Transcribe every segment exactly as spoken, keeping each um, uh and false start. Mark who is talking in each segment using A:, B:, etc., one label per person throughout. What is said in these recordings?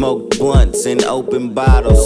A: Smoke blunts and open bottles.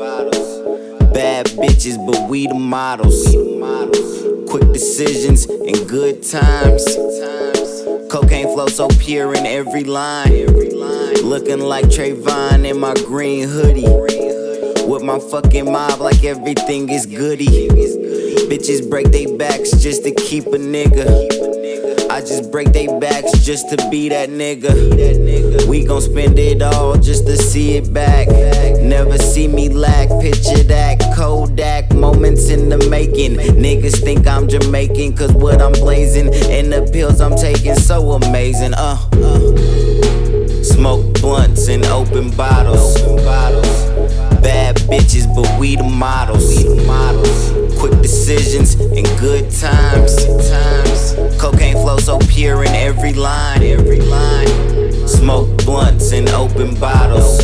A: Bad bitches, but we the models. Quick decisions and good times. Cocaine flow so pure in every line. Looking like Trayvon in my green hoodie. With my fucking mob like everything is goody. Bitches break they backs just to keep a nigga. I just break they backs just to be that nigga. We gon' spend it all just to see it back. Never see me lack, picture that Kodak moments in the making. Niggas think I'm Jamaican cause what I'm blazing and the pills I'm taking so amazing. Uh, uh. Smoke blunts and open bottles. Bad bitches, but we the models. Quick decisions and good times. Cocaine flow so pure in every line. Smoke blunts and open bottles.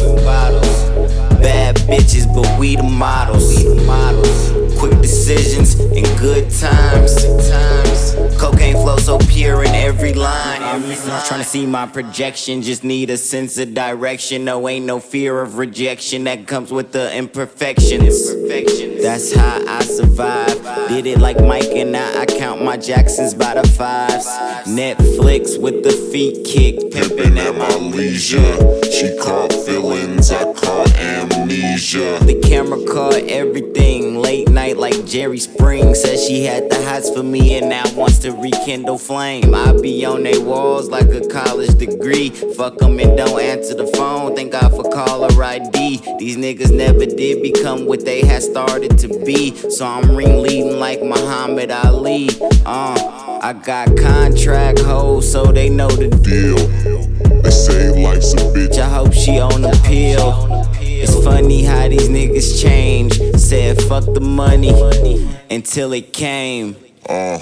A: Bad bitches, but we the models. Quick decisions and good times. Cocaine flow so pure in every line. Tryna see my projection, just need a sense of direction. No, ain't no fear of rejection that comes with the imperfections. That's how I survive. Did it like Mike and I, I count my Jacksons by the fives. Netflix with the feet kick,
B: Pimpin' at my leisure. She caught feelings, I caught amnesia.
A: The camera caught everything. Late night like Jerry Springs. Said she had the hots for me and now wants to rekindle flame. I be on they walls like a college degree. Fuck them and don't answer the phone. Thank God for caller I D. These niggas never did become what they had started to be. So I'm ringleading like Muhammad Ali. Uh, I got contract hoes so they know the
B: deal. They say life's a bitch.
A: I hope she on the pill. It's funny how these niggas change. Said fuck the money until it came.
B: Uh.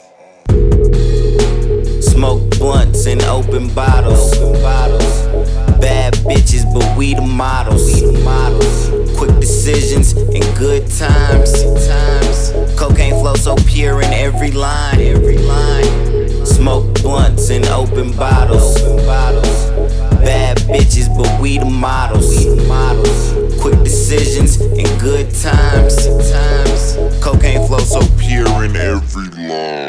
A: Smoke blunts and open bottles. Bad bitches, but we the models. Quick decisions and good times. Cocaine flow so pure in every line. Smoke blunts and open bottles. Bad bitches, but we the models. Quick decisions and good times.
B: Cocaine flow so pure in every line.